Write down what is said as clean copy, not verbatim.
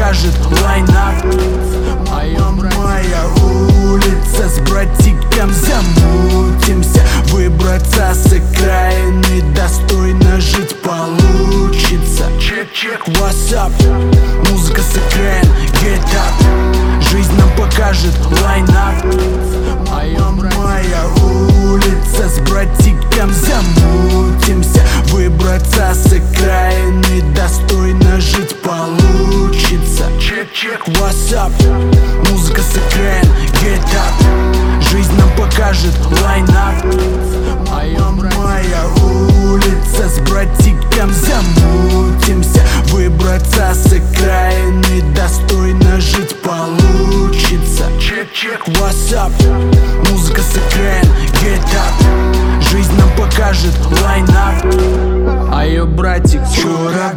покажет лайнап. Моя улица, с братиком замутимся. Выбраться с окраины, достойно жить получится. Чек-чек, what's up? Музыка с окраин, get up. Жизнь нам покажет лайнап. Моя улица, с братиком замутимся. Выбраться с окраины, достойно жить получится. Чек-чек, what's up? Музыка с окраин, get up. Жизнь нам покажет лайнап. Моя улица, с братиком замутимся. Выбраться с окраины, достойно жить получится. Чек-чек, what's up? Музыка с окраин, get up. Жизнь нам покажет лайнап. Айо, братик, чё